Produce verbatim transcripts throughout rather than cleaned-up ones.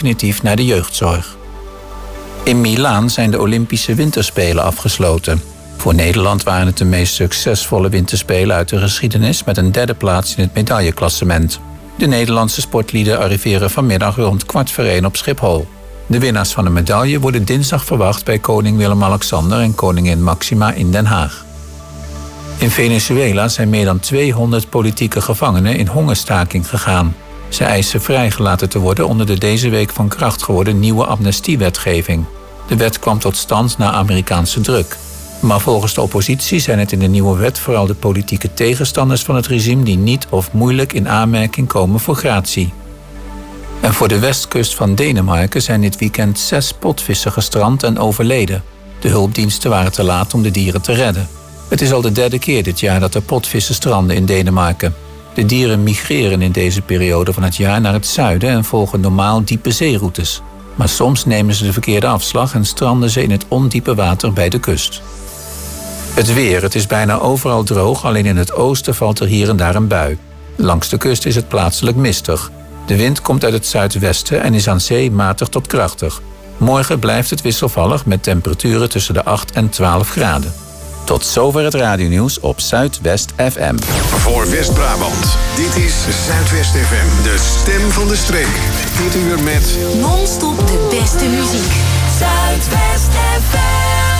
definitief naar de jeugdzorg. In Milaan zijn de Olympische Winterspelen afgesloten. Voor Nederland waren het de meest succesvolle winterspelen uit de geschiedenis met een derde plaats in het medailleklassement. De Nederlandse sportlieden arriveren vanmiddag rond kwart voor één op Schiphol. De winnaars van de medaille worden dinsdag verwacht bij koning Willem-Alexander en koningin Maxima in Den Haag. In Venezuela zijn meer dan tweehonderd politieke gevangenen in hongerstaking gegaan. Ze eisen vrijgelaten te worden onder de deze week van kracht geworden nieuwe amnestiewetgeving. De wet kwam tot stand na Amerikaanse druk. Maar volgens de oppositie zijn het in de nieuwe wet vooral de politieke tegenstanders van het regime die niet of moeilijk in aanmerking komen voor gratie. En voor de westkust van Denemarken zijn dit weekend zes potvissen gestrand en overleden. De hulpdiensten waren te laat om de dieren te redden. Het is al de derde keer dit jaar dat er potvissen stranden in Denemarken. De dieren migreren in deze periode van het jaar naar het zuiden en volgen normaal diepe zeeroutes. Maar soms nemen ze de verkeerde afslag en stranden ze in het ondiepe water bij de kust. Het weer, het is bijna overal droog, alleen in het oosten valt er hier en daar een bui. Langs de kust is het plaatselijk mistig. De wind komt uit het zuidwesten en is aan zee matig tot krachtig. Morgen blijft het wisselvallig met temperaturen tussen de acht en twaalf graden. Tot zover het radionieuws op Zuidwest F M. Voor West-Brabant, dit is Zuidwest F M, de stem van de streek. Dit uur met non-stop de beste muziek. Zuidwest F M.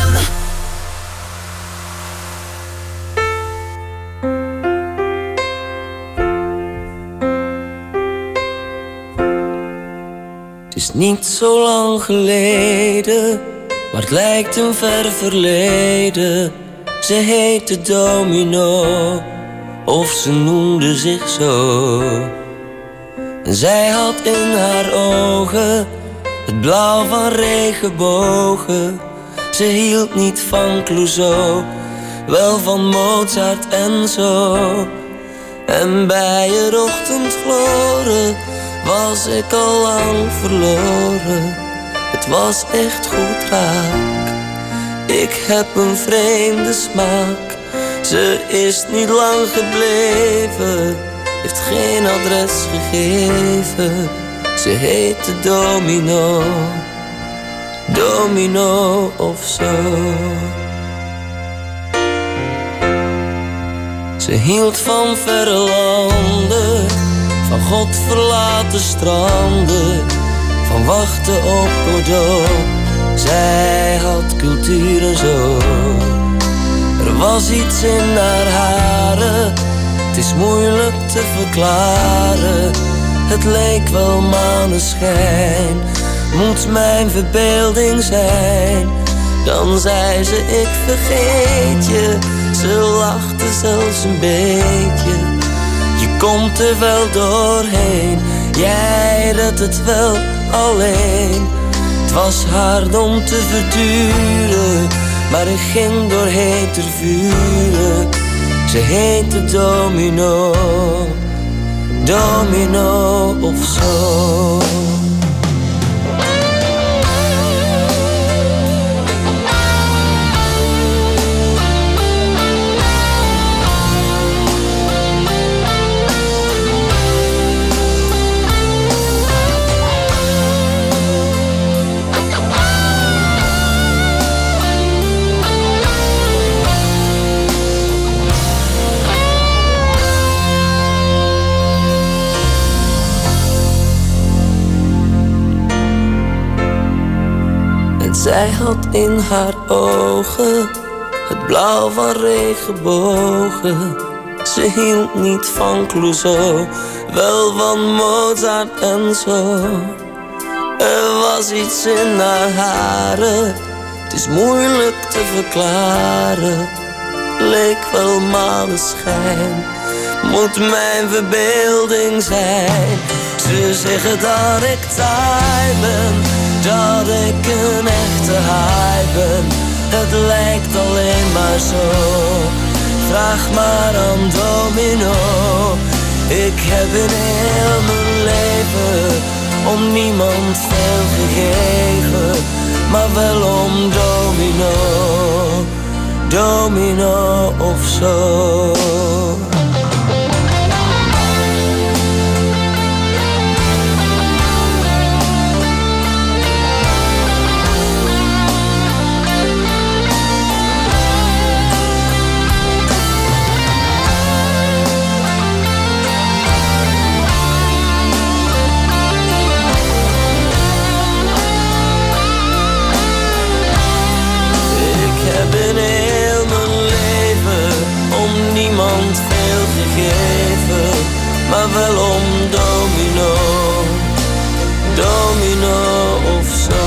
Het is niet zo lang geleden, maar het lijkt een ver verleden. Ze heette Domino, of ze noemde zich zo. En zij had in haar ogen het blauw van regenbogen. Ze hield niet van Clouseau, wel van Mozart en zo. En bij het ochtendgloren was ik al lang verloren. Het was echt goed raak. Ik heb een vreemde smaak. Ze is niet lang gebleven, heeft geen adres gegeven. Ze heette Domino, Domino of zo. Ze hield van verre landen, van God verlaten stranden, van wachten op Godot. Zij had cultuur en zo. Er was iets in haar haren, het is moeilijk te verklaren. Het leek wel maneschijn, moet mijn verbeelding zijn. Dan zei ze ik vergeet je, ze lachte zelfs een beetje. Je komt er wel doorheen, jij redt het wel alleen. Het was hard om te verduren, maar ik ging doorheen ter vuren. Ze heette Domino, Domino of zo. Zij had in haar ogen het blauw van regenbogen. Ze hield niet van Clouseau, wel van Mozart en zo. Er was iets in haar haren, het is moeilijk te verklaren. Leek wel maneschijn, moet mijn verbeelding zijn. Ze zeggen dat ik taai ben, dat ik een echte haai ben. Het lijkt alleen maar zo, vraag maar aan Domino. Ik heb in heel mijn leven om niemand veel gegeven, maar wel om Domino, Domino of zo. domino of zo.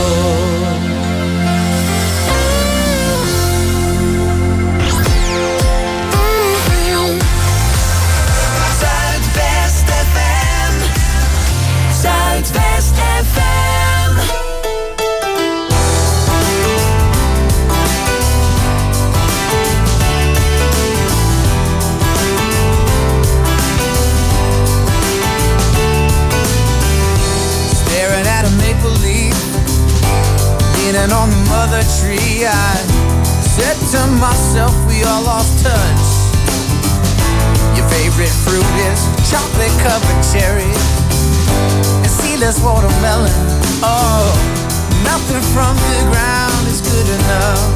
Zuidwest F M. Zuidwest F M. Staring at a maple leaf, leaning on the mother tree, I said to myself, we all lost touch. Your favorite fruit is chocolate covered cherries and seedless watermelon. Oh, nothing from the ground is good enough.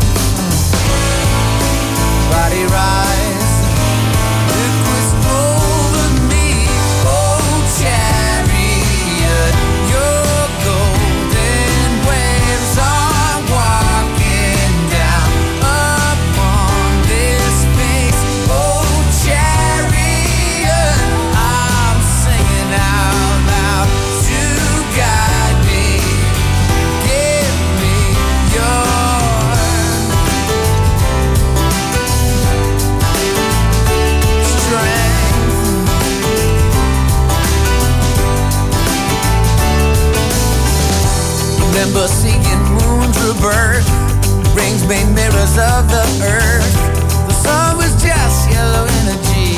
Body rise, look what's over me. Oh, chariot, your golden waves are walking down upon this space. Oh, chariot, I'm singing out loud to guide me. Give me your remember seeing moons rebirth, rings made mirrors of the earth. The sun was just yellow energy.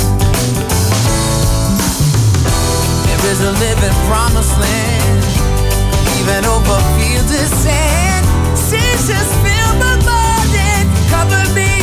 There is a living promised land, even over fields of sand. Seasons fill my mind and cover me,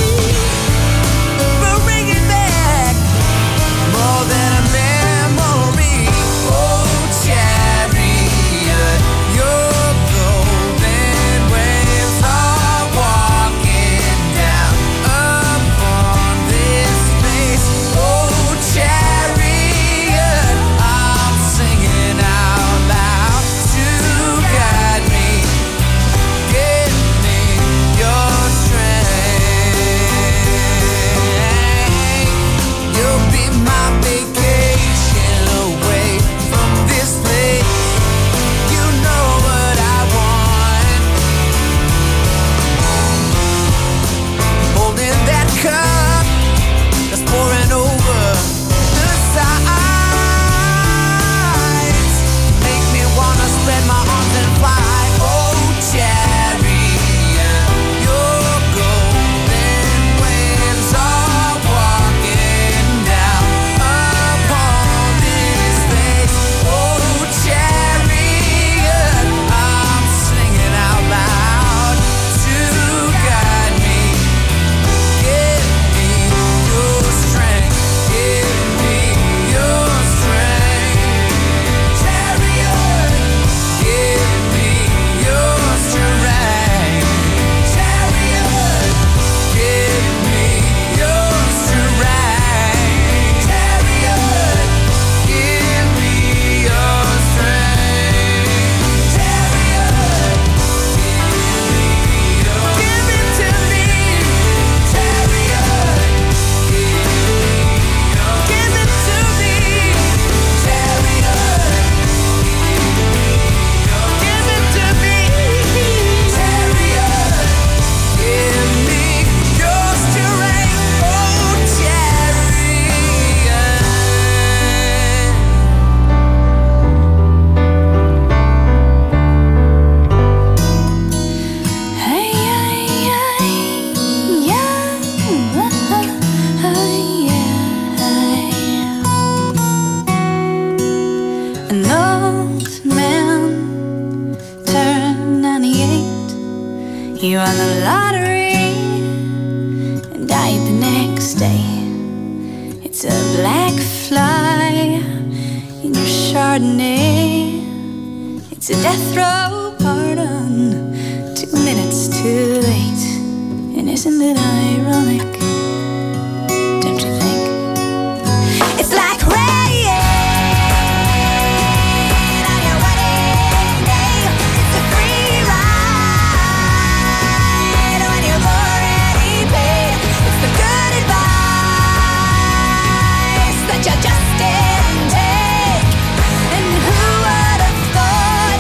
but bring it back more than a memory. Oh, chariot, your golden waves are walking down upon this space. Oh, chariot, I'm singing out loud to guide me. Give me your strength. You'll be my vacation away from this place. You know what I want. Holding that cup that's pouring over the sides. Make me wanna spread my arms and fly. Oh, chariot, your golden waves are walking down upon this space. Oh, chariot, I'm singing out loud to guide me. Give me your strength. Give me your strength. Chariot, give me your strength. Chariot, give me your strength. Chariot, give me your strength. Chariot, give it to me. Chariot, give it to me. Chariot, give it to me. Chariot, give me your strength. Oh, chariot. Hey, hey, hey, yeah, hey, yeah. An old man turned ninety-eight. He won the lottery and died the next day. It's a black fly in your Chardonnay. It's a death row pardon, two minutes too late. And isn't it ironic? Don't you think? It's like rain on your wedding day. It's a free ride when you've already paid. It's the good advice that you just didn't take. And who would have thought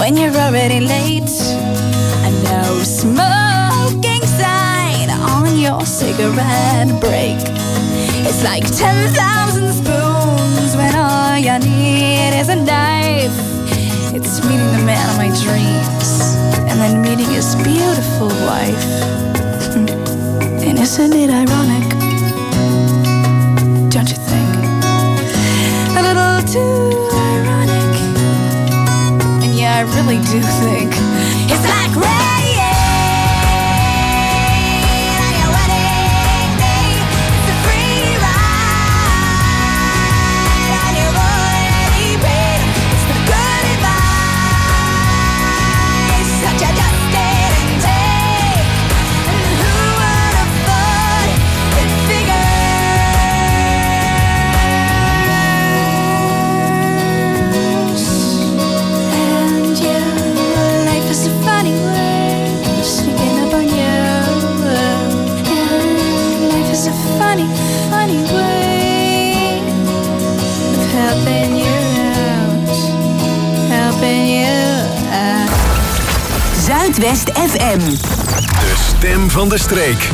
when you're already late. A no smoking sign on your cigarette break. It's like ten thousand spoons when all you need is a knife. It's meeting the man of my dreams and then meeting his beautiful wife. And isn't it ironic? Don't you think? A little too ironic. And yeah, I really do think it's like rain. Zuidwest F M. De stem van de streek.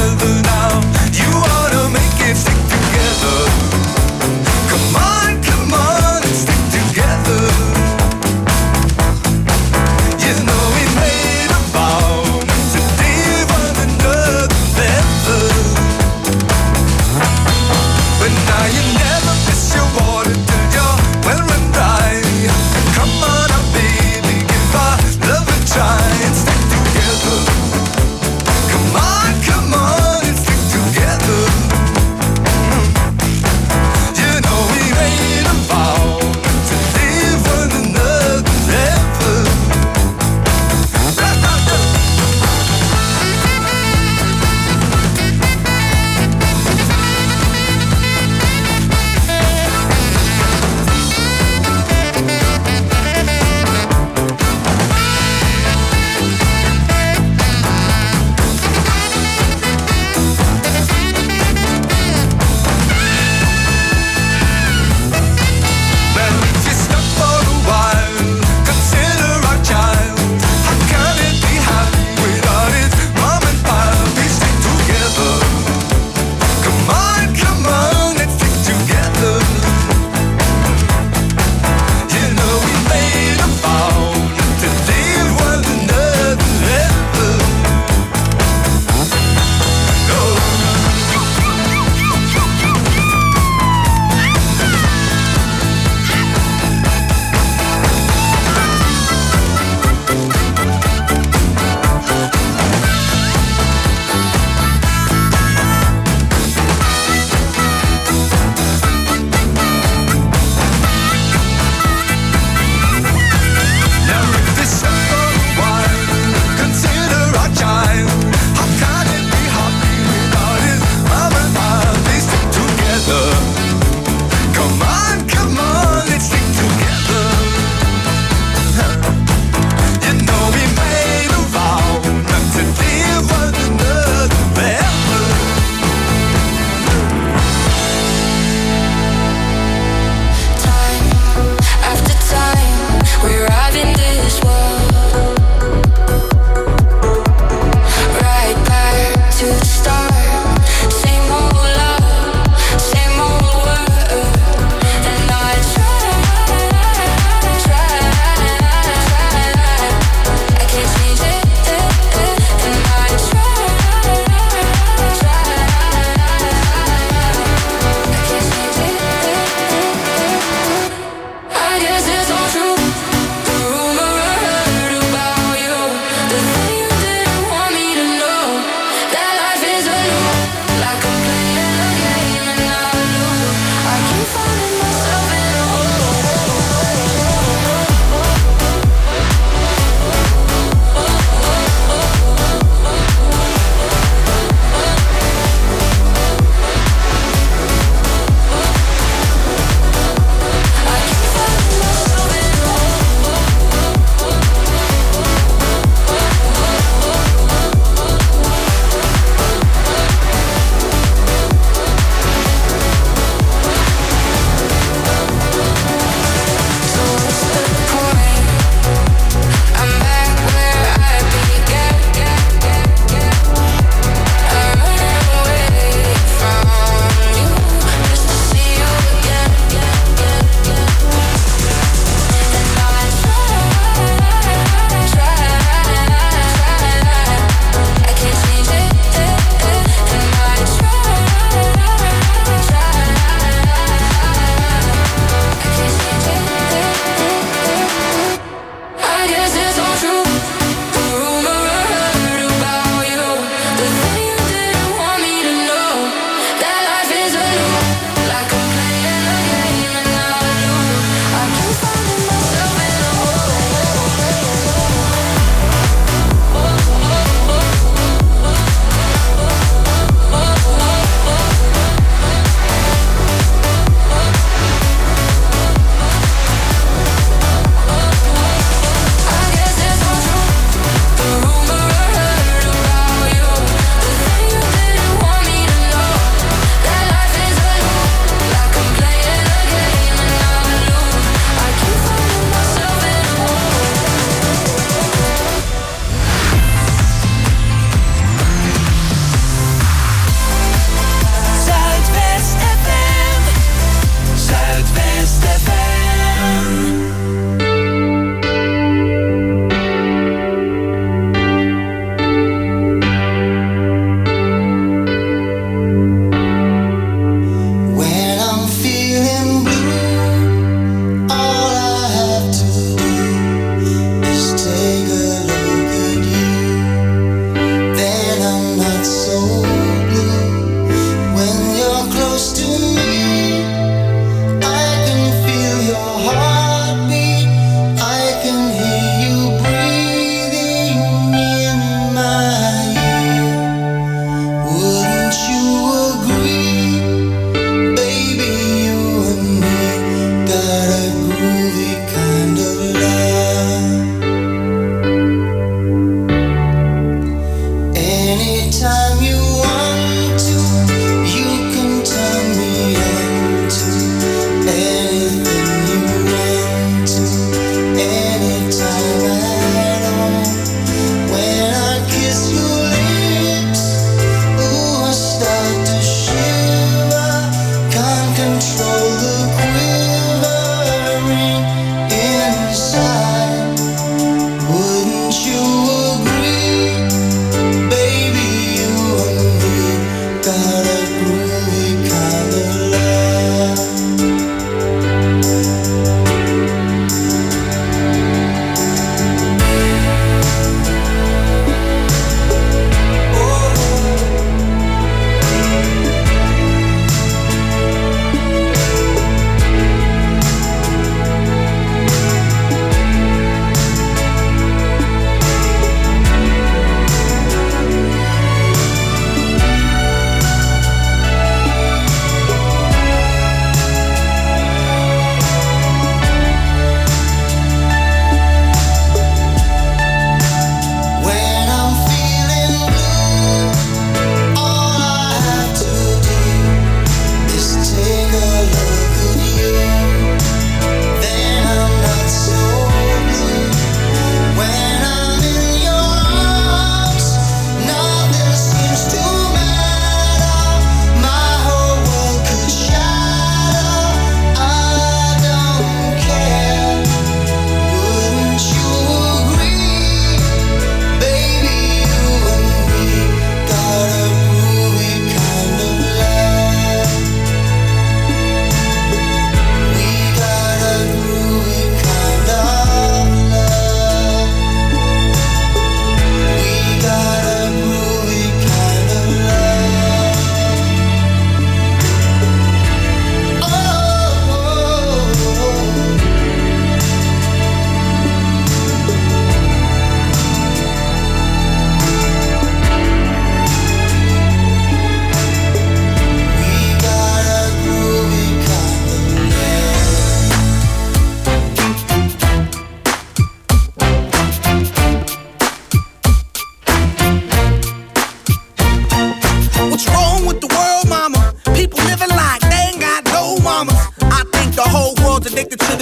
Come on, come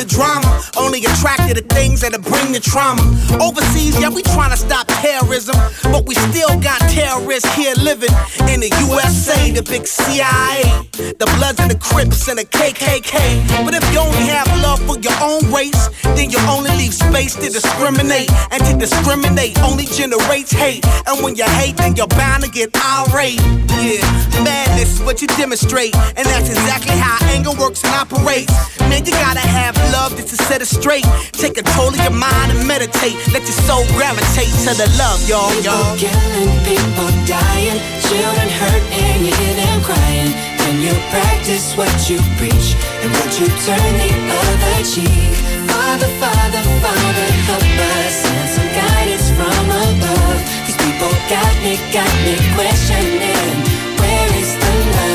the drama. Only attracted to things that'll bring the trauma. Overseas, yeah, we tryna stop terrorism, but we still got terrorists here living in the U S A, the big C I A, the Bloods and the Crips and the K K K. But if you only have love for your own race, then you only leave space to discriminate. And to discriminate only generates hate. And when you hate, then you're bound to get irate. Yeah, madness is what you demonstrate, and that's exactly how anger works and operates. Man, you gotta have love just to set it straight. Take control of your mind and meditate. Let your soul gravitate to the love, y'all, y'all. People killing, people dying, children hurt and you hear them crying. When you practice what you preach and what you turn the other cheek. Father, Father, Father, help us, send some guidance from above. These people got me, got me questioning, where is the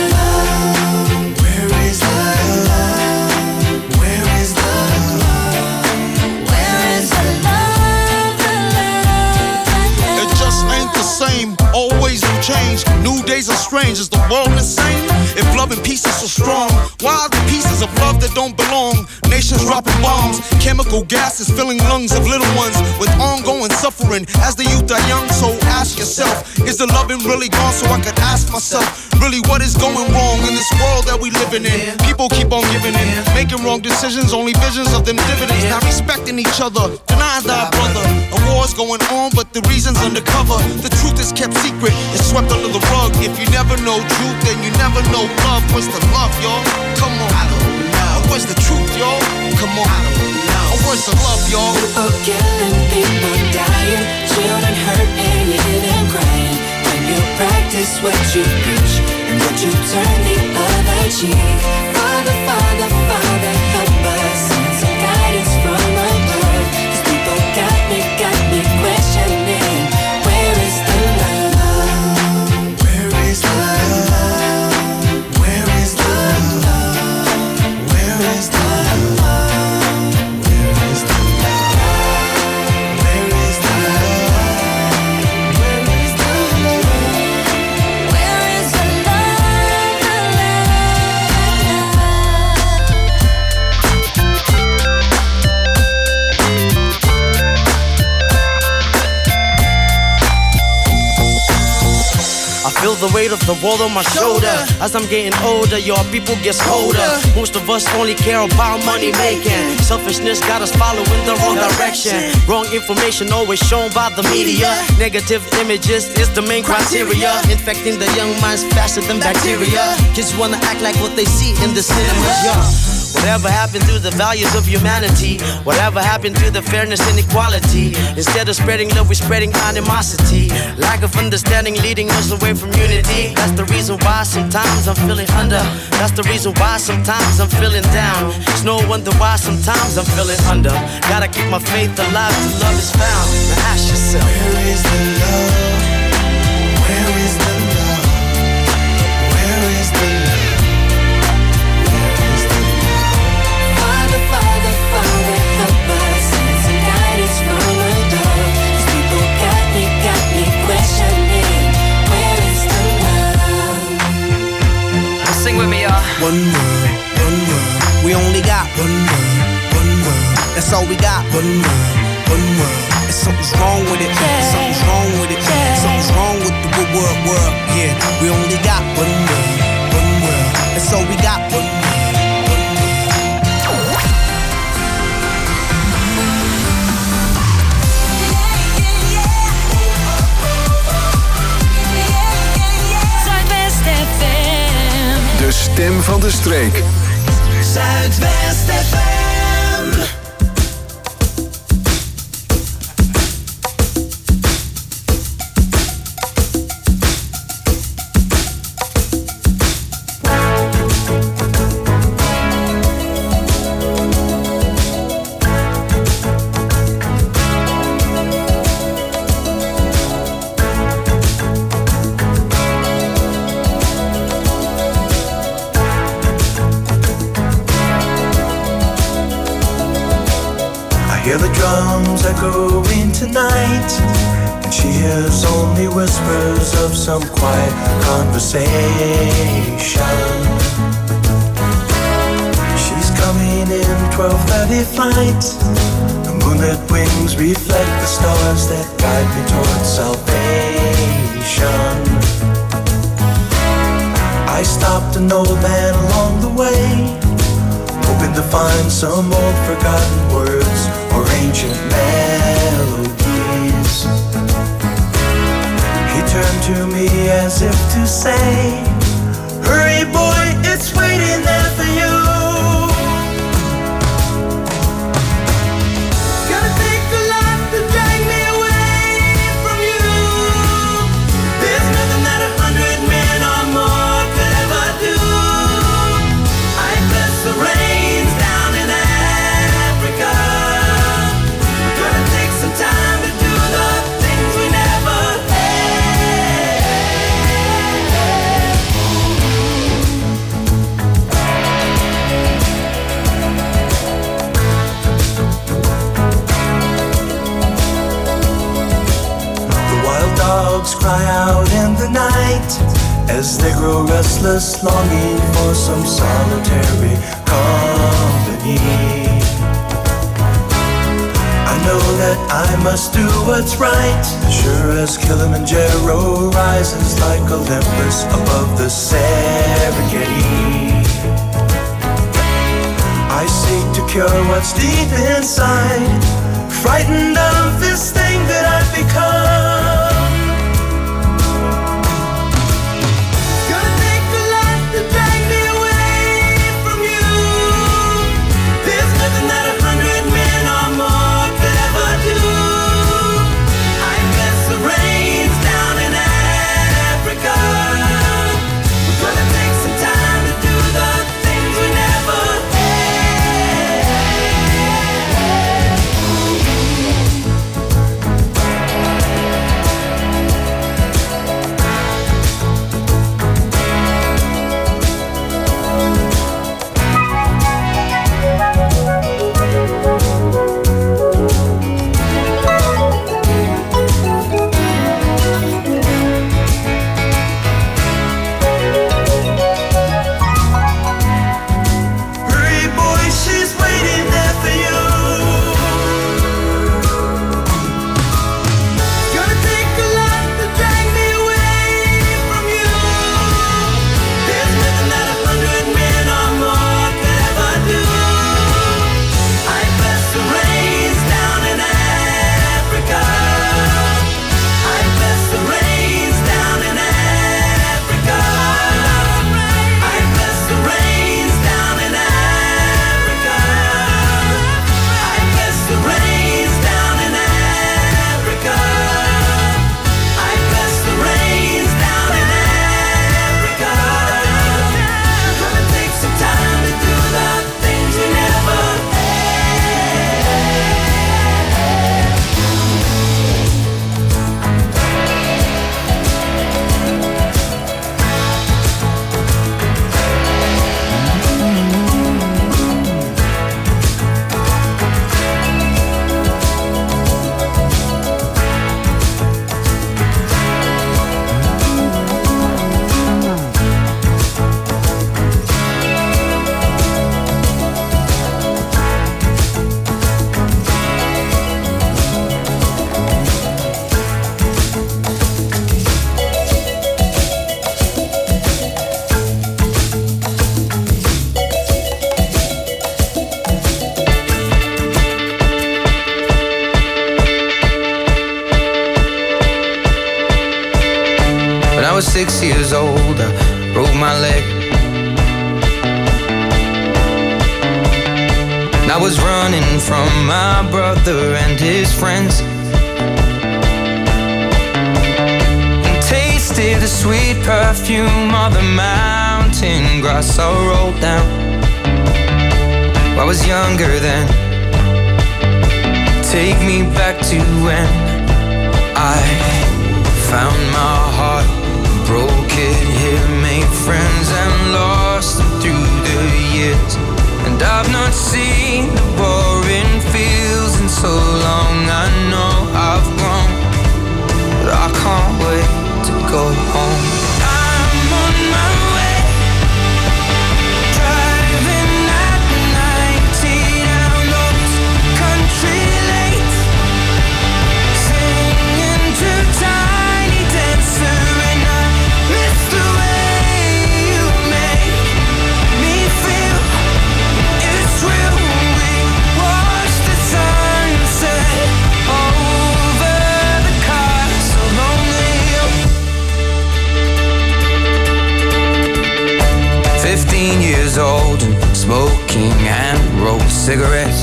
love? Where is the love? Where is the love? Where is the love, the love, the love? It just ain't the same, always new change. New days are strange, is the world insane? If love and peace is so strong, why are the pieces of love that don't belong? Nations dropping bombs, chemical gases filling lungs of little ones with ongoing suffering as the youth are young. So ask yourself, is the loving really gone? So I could ask myself, really what is going wrong in this world that we living in? People keep on giving in, making wrong decisions, only visions of them dividends. Not respecting each other, denying thy brother. A war's going on, but the reason's undercover. The truth is kept secret, it's swept under the rug. If you never know truth, then you never know love. Where's the love, y'all? Come on. I don't know. Where's the truth, y'all? Come on. I don't know. Where's the love, y'all? People killing, people dying, children hurt and you hear them crying. When you practice what you preach and what you turn the other cheek. Father, Father, Father, help us, send some guidance from above. These people got me, got me questioning, where is the love? Where is the love? Where is the love? Where is the love? Where is the love? Where is the love? Where is the love? Where is the love, the I feel the weight of the world on my shoulder. As I'm getting older, your people get colder. Most of us only care about money making. Selfishness got us following the wrong direction. Wrong information always shown by the media. Negative images is the main criteria. Infecting the young minds faster than bacteria. Kids wanna act like what they see in the cinemas, yeah. Whatever happened to the values of humanity? Whatever happened to the fairness and equality? Instead of spreading love, we're spreading animosity. Lack of understanding leading us away from unity. That's the reason why sometimes I'm feeling under. That's the reason why sometimes I'm feeling down. It's no wonder why sometimes I'm feeling under. Gotta keep my faith alive till love is found. Now ask yourself, where is the love? Where is the love? Where is the love? Father, Father, help us, send some guidance from above. These people got me, got me questioning, where is the love? sing with me, y'all. One world, one world. We only got one world, one world. That's all we got. One world, one world. And something's wrong with it. Yeah. Something's wrong with it. Yeah. Something's wrong with the good world, world. Yeah, we only got one world, one world. That's all we got. One world. De stem van de streek. Zuidwest F M. Hear the drums echoing tonight, and she hears only whispers of some quiet conversation. She's come coming in twelve thirty flight. The moonlit wings reflect the stars that guide me towards salvation. I stopped an old man along the way, hoping to find some old forgotten words or ancient melodies. He turned to me as if to say, hurry boy, it's waiting there for you. Gonna take a lot to drag me away from you. There's nothing that a hundred men or more could ever do. I bless the rains down in Africa. Gonna take some time to do the things we never had. The wild dogs cry out in the night as they grow restless, longing for some solitary company. I know that I must do what's right, sure as Kilimanjaro rises like Olympus above the Serengeti. I seek to cure what's deep inside, frightened of this thing that I've become. Gonna take a lot to drag me away from you. There's nothing that a hundred men or more could ever do. I bless the rains down in Africa. We're gonna take some time to do the things we never had. Hurry boy, she's waiting there for you. Gonna take a lot to drag me away from you. There's nothing that a hundred men or more could ever do. I bless the rains down in Africa. I bless the rains down in Africa. I bless the rains down in Africa. I bless the rains down in Africa. I bless the rains down in Africa. Gonna take some time to do the things we never When I was six years old, I broke my leg. And I was running from my brother and his friends, and tasted the sweet perfume of the mountain grass I rolled down. I was younger then. Take me back to when I found my heart, broke it here, made friends and lost them through the years. And I've not seen the boring fields in so long. I know I've grown, but I can't wait to go home. I'm on my way, driving at night. smoking and rolled cigarettes.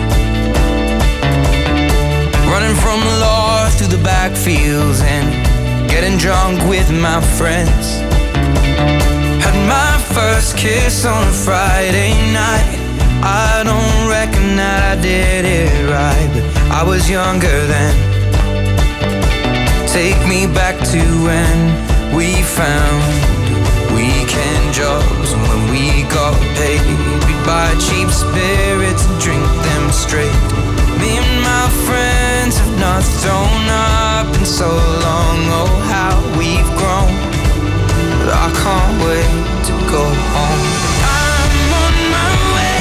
Running from the law through the backfields and getting drunk with my friends. Had my first kiss on a Friday night. I don't reckon that I did it right, but I was younger then. Take me back to when we found weekend jobs, and when we got paid, we'd buy cheap spirits and drink them straight. Me and my friends have not thrown up in so long. Oh, how we've grown, but I can't wait to go home. I'm on my way,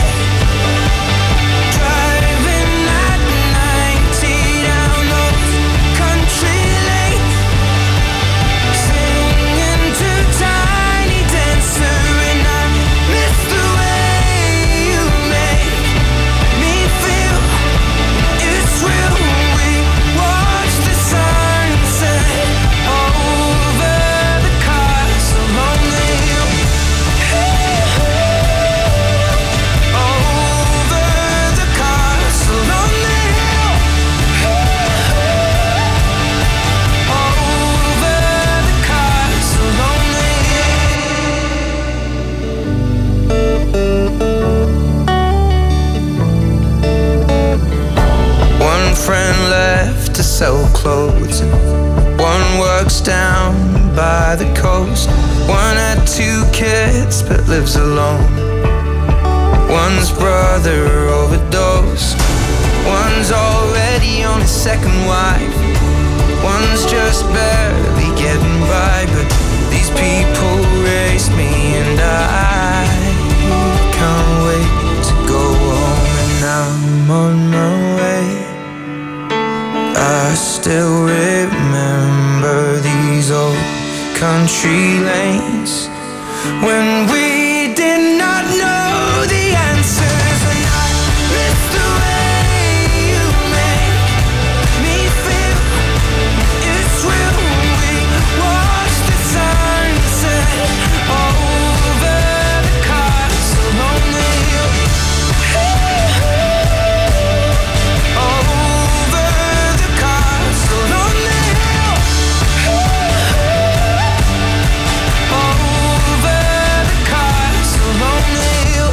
driving at ninety down those country lanes, singing to Tiny Dancer, and I miss the way you make me feel. It's real. We watch the sunset over the castle on the hill. Over the castle on the hill. Over the castle on the hill. One friend left to sell clothes, and one works down by the coast. One had two kids but lives alone. One's brother overdosed. One's already on his second wife. One's just barely getting by, but these people raised me, and I can't wait to go home. And I'm on my way. I still remember these old country lanes when we did not know the answers, and I miss the way you make me feel. It's real. We watch the sunset over the castle on the hill. Over the castle on the hill. Over the castle on the hill.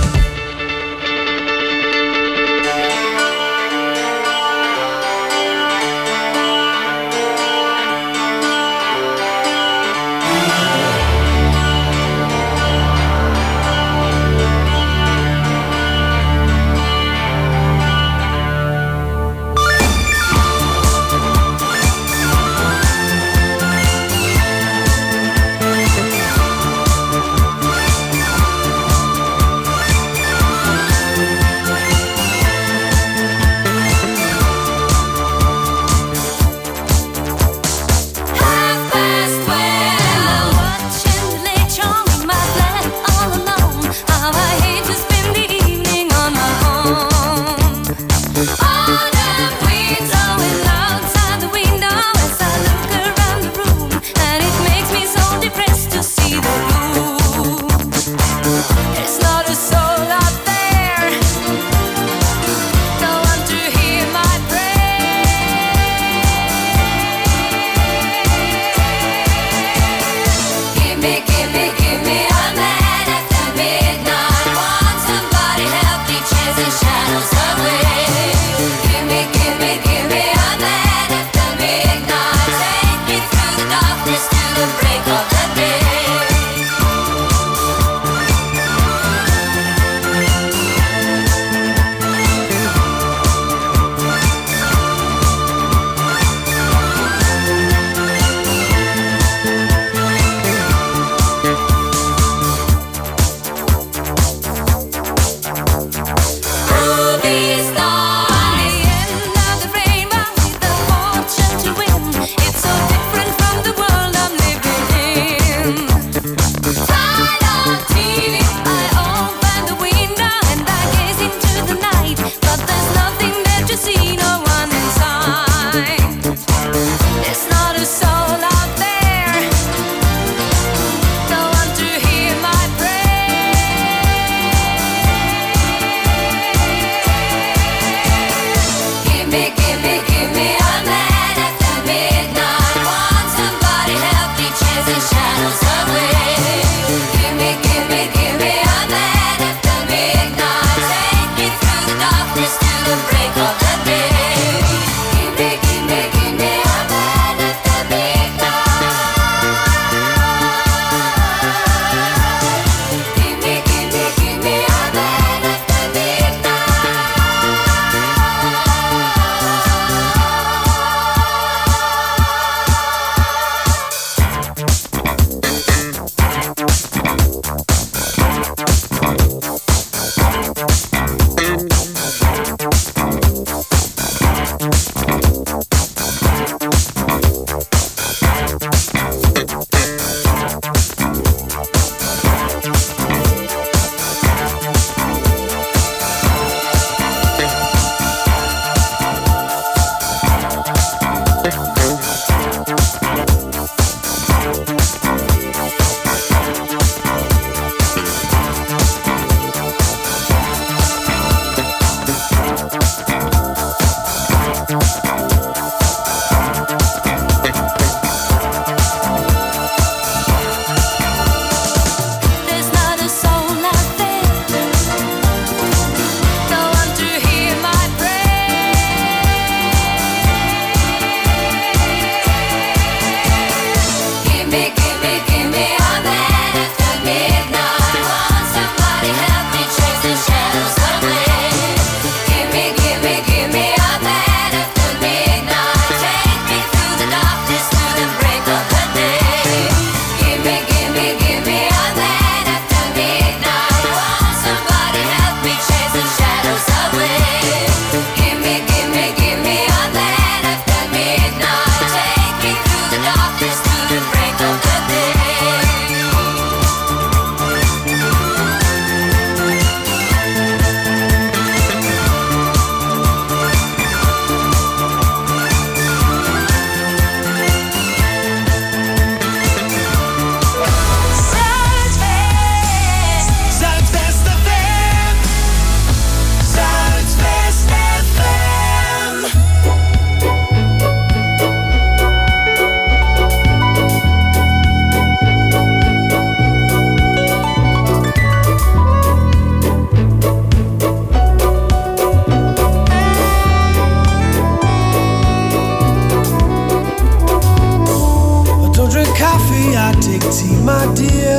see, my dear,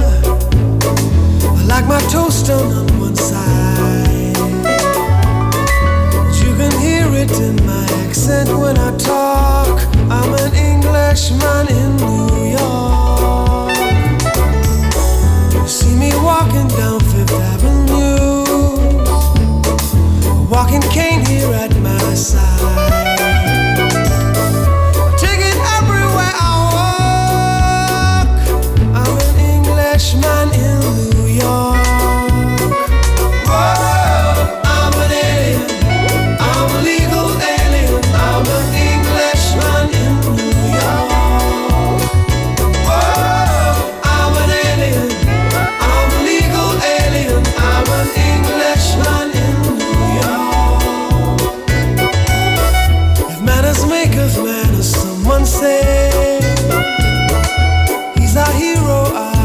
I like my toast done on one side. But you can hear it in my accent when I talk. I'm an Englishman in New York. You see me walking down Fifth Avenue, a walking cane here at my side. Man in New York. Whoa, I'm an alien. I'm a legal alien. I'm an Englishman in New York. Whoa, I'm an alien. I'm a legal alien. I'm an Englishman in New York. If manners make us manners, someone say he's our hero.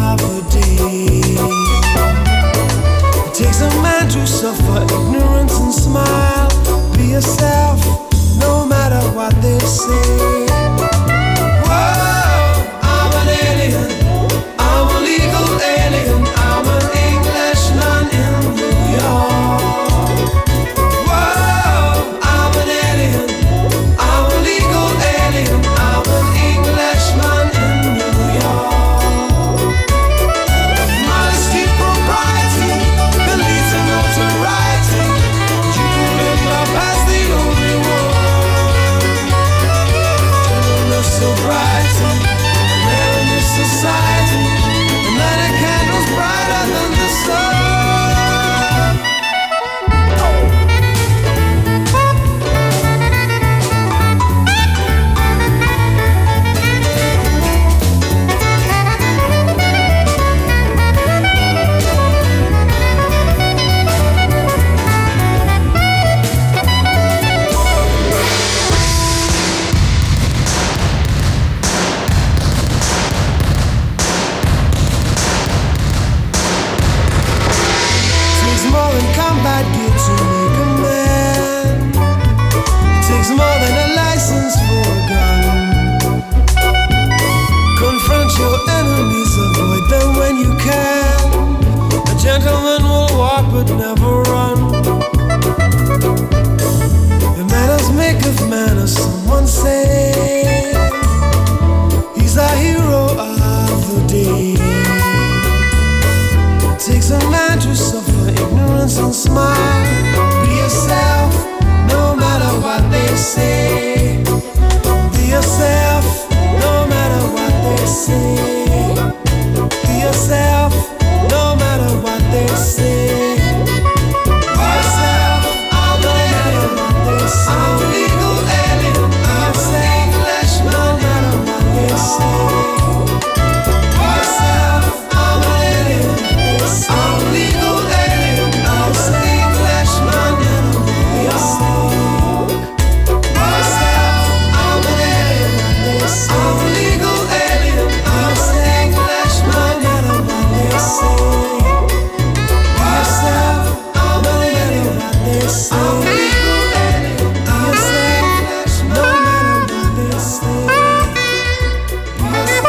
It takes a man to suffer ignorance and smile. Be yourself, no matter what they say. Whoa, I'm an alien. I'm a legal alien. I'm an Englishman in New York. Whoa, I'm an alien. I'm a legal alien. I'm an Englishman in New York. Modesty, propriety, beliefs in notoriety. You can live your past the only one. Gentleness, sobriety, rare in this society. And light a candle's brighter than the sun. Takes more than combat gear to make a man. Takes more than a license for a gun. Confront your enemies, avoid them when you can. A gentleman will walk but never run. The manners make of manners, someone say. He's our hero of the day. It takes a man to suffer ignorance and smile. Be yourself, no matter what they say. Be yourself, no matter what they say. Be yourself, no matter what they say. Be yourself, I'm an alien. I'm a legal alien. I'm an Englishman, no matter what they say. Be yourself, I'm an alien. I'm a legal alien. I'm an Englishman in New York. Be yourself, I'm an alien. I'm a legal alien. I'm an Englishman, no matter what they say. Be yourself, I'm an alien. I'm a legal alien. I'm an Englishman, no matter what they say. Be yourself.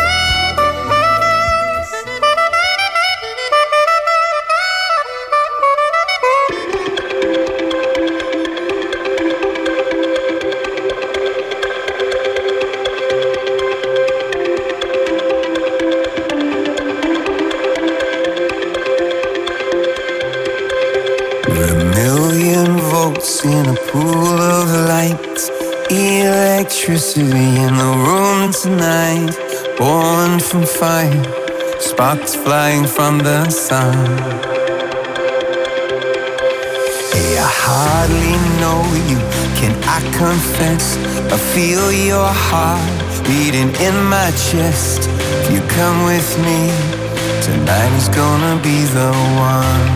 We're a million volts in a pool of light. Electricity in the room tonight. Born from fire, sparks flying from the sun. Hey, I hardly know you, can I confess? I feel your heart beating in my chest. If you come with me, tonight is gonna be the one.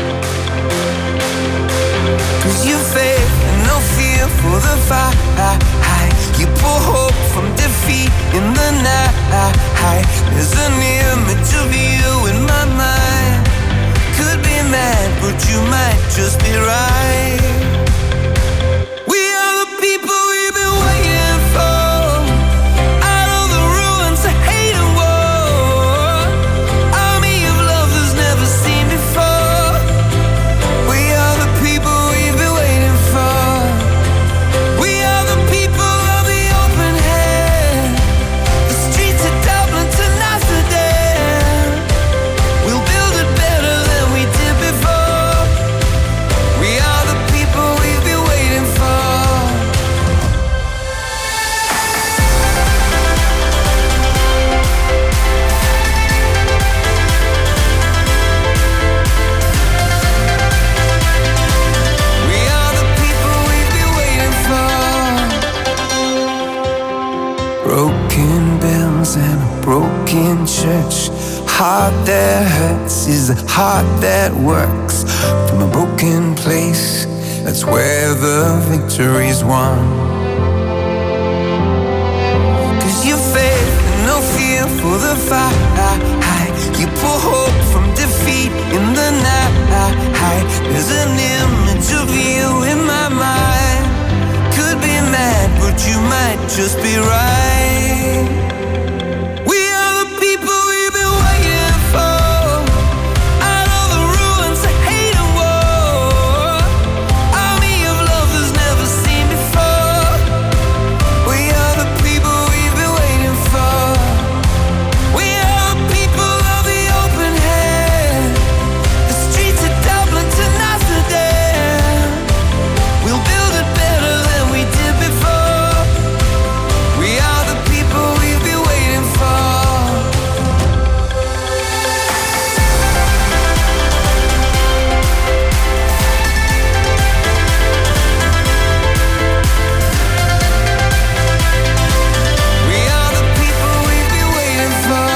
Cause you faith and no fear for the fight. You pull hope from defeat in the night. There's an image of you in my mind. Could be mad, but you might just be right. We are the people we've been waiting for. Out of the ruins of hate and woe. broken bells and a broken church. Heart that hurts is a heart that works. From a broken place, that's where the victory's won. Cause you faith and no fear for the fight. You pull hope from defeat in the night. There's an image of you in my mind. Could be mad, but you might just be right. We are the people we've been waiting for. Out of the ruins of hate and war. Army of lovers never seen before. We are the people we've been waiting for. We are the people of the open hand. The streets of Dublin to Amsterdam. We'll build it better than we did before. We are the people we've been waiting for. We are the people we've been waiting for.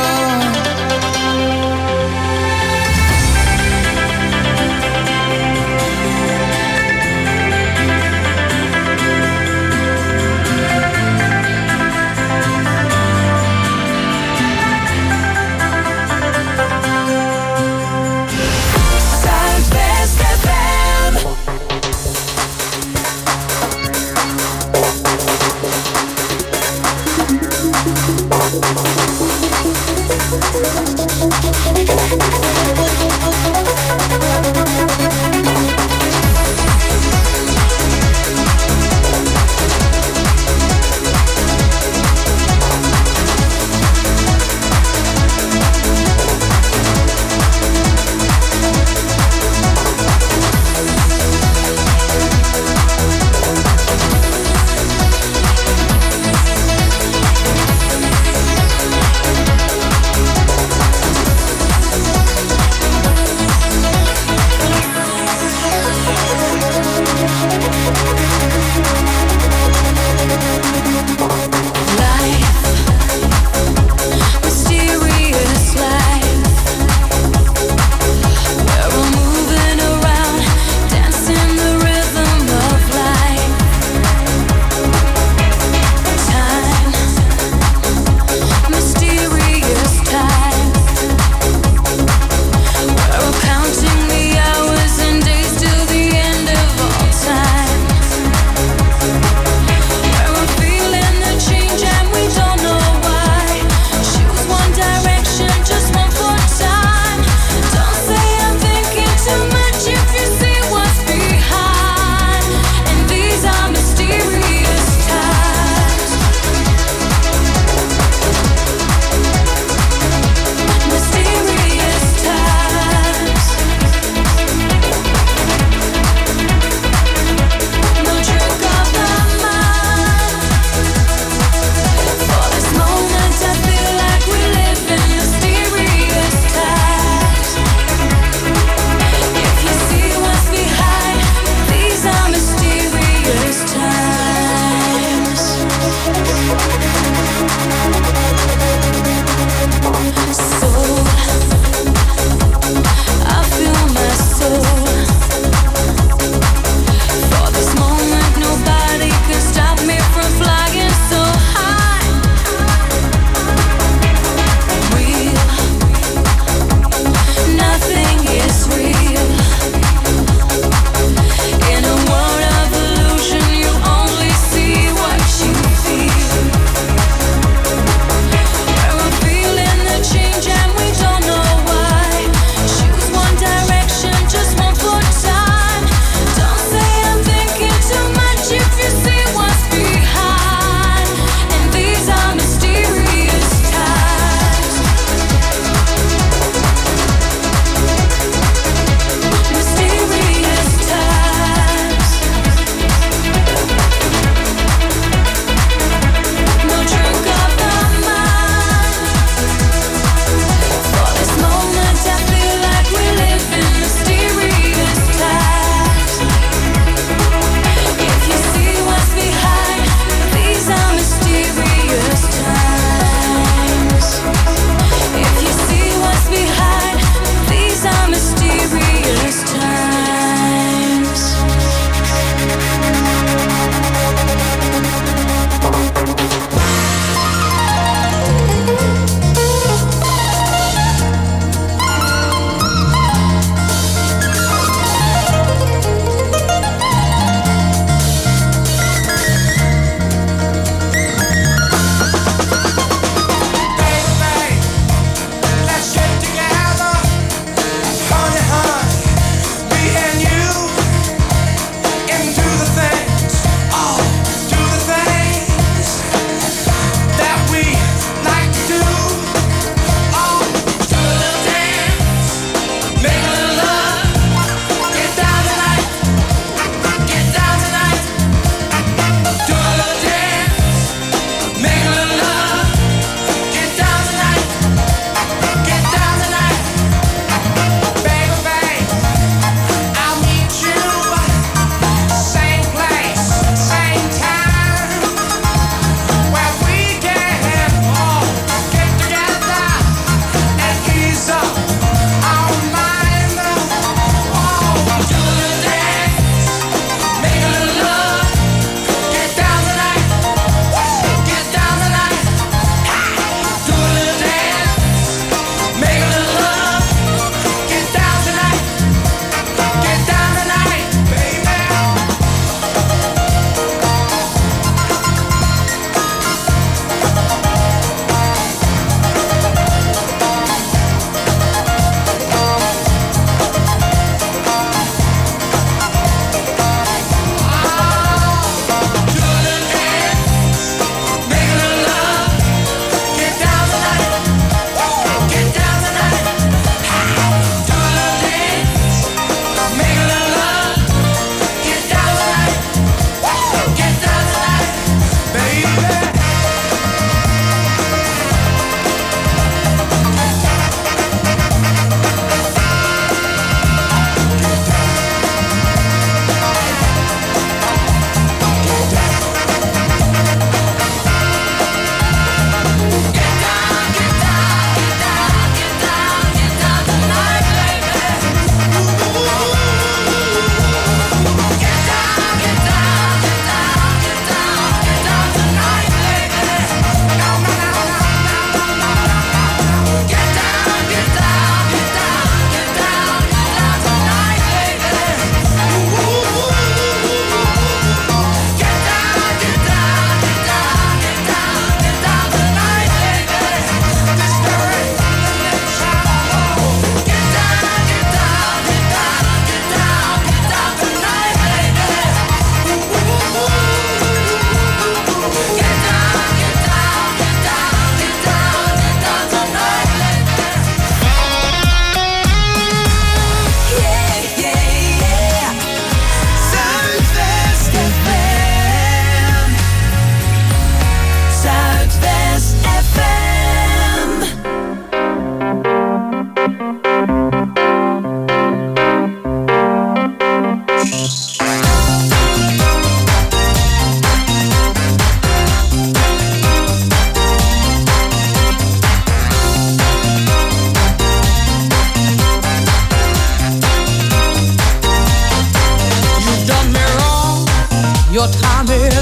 Zuidwest F M.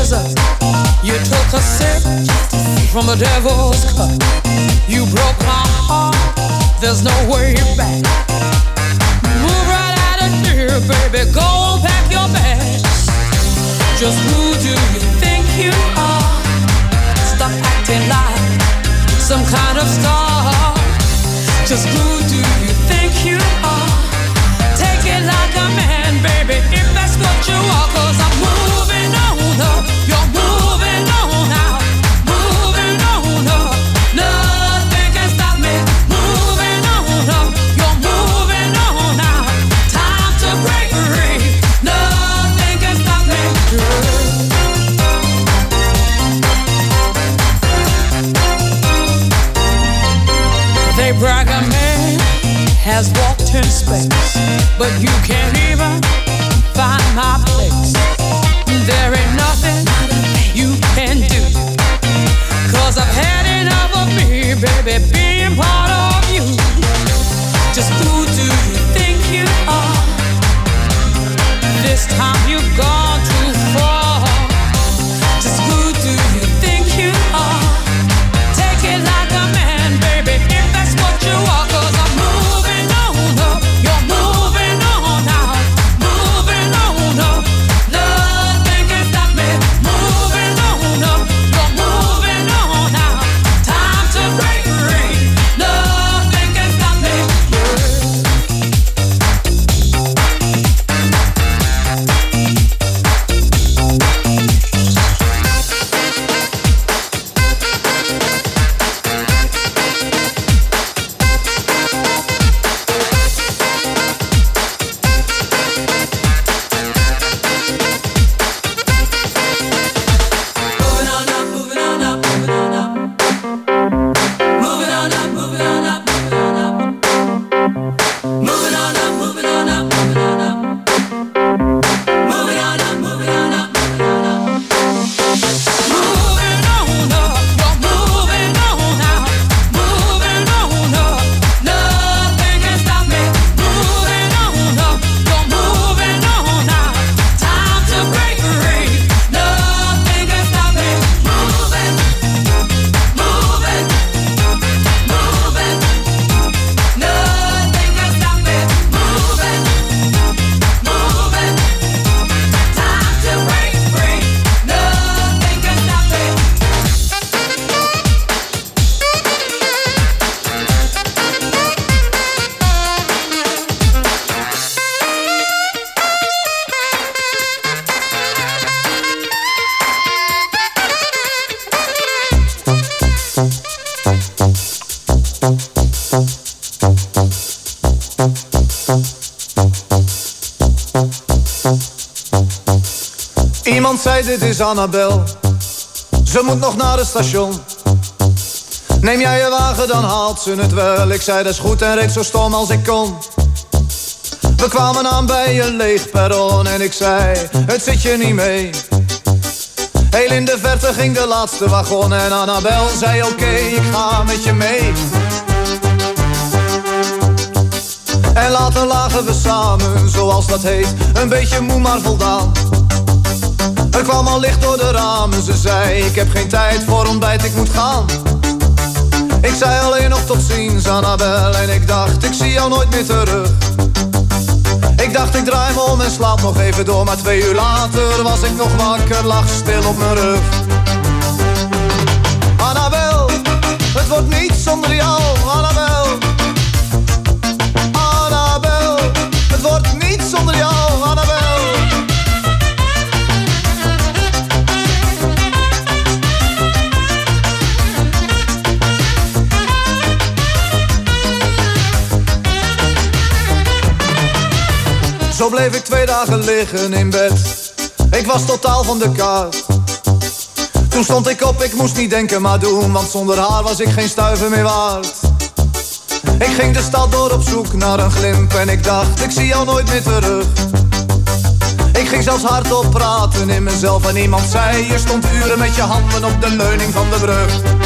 Jesus, you took a sip from the devil's cup. You broke my heart, there's no way back. Move right out of here, baby, go pack your bags. Just who do you think you are? Stop acting like some kind of star. Just who do you think you are? Take it like a man, baby, if that's what you are. Cause I'm moving on up, you're moving on out. Moving on up, nothing can stop me. Moving on up, you're moving on out. Time to break free, nothing can stop me. They brag a man has walked in space, but you can't even find my place. There ain't nothing you can do, cause I've had enough of me, baby, being part of you. Just who do you think you are? This time you've gone too far. Just who do you think you are? Take it like a man, baby, if that's what you are. Cause I'm moving on up, you're moving on out. Moving on up, nothing can stop me. Moving on up, you're moving on out. Time to break free, nothing can stop me. Iemand zei dit is Annabel, ze moet nog naar het station. Neem jij je wagen, dan haalt ze het wel. Ik zei dat is goed en reed zo stom als ik kon. We kwamen aan bij een leeg perron en ik zei, het zit je niet mee. Heel in de verte ging de laatste wagon en Annabel zei oké, okay, ik ga met je mee. En later lagen we samen, zoals dat heet, een beetje moe maar voldaan. Er kwam al licht door de ramen, ze zei ik heb geen tijd voor ontbijt, ik moet gaan. Ik zei alleen nog tot ziens Annabel en ik dacht ik zie jou nooit meer terug. Ik dacht ik draai me om en slaap nog even door, maar twee uur later was ik nog wakker, lag stil op mijn rug. Annabel, het wordt niet zonder jou, Annabel. Annabel, het wordt niet zonder jou, Annabel. Zo bleef ik twee dagen liggen in bed. Ik was totaal van de kaart. Toen stond ik op, ik moest niet denken maar doen, want zonder haar was ik geen stuiver meer waard. Ik ging de stad door op zoek naar een glimp en ik dacht, ik zie jou nooit meer terug. Ik ging zelfs hardop praten in mezelf en iemand zei, je stond uren met je handen op de leuning van de brug.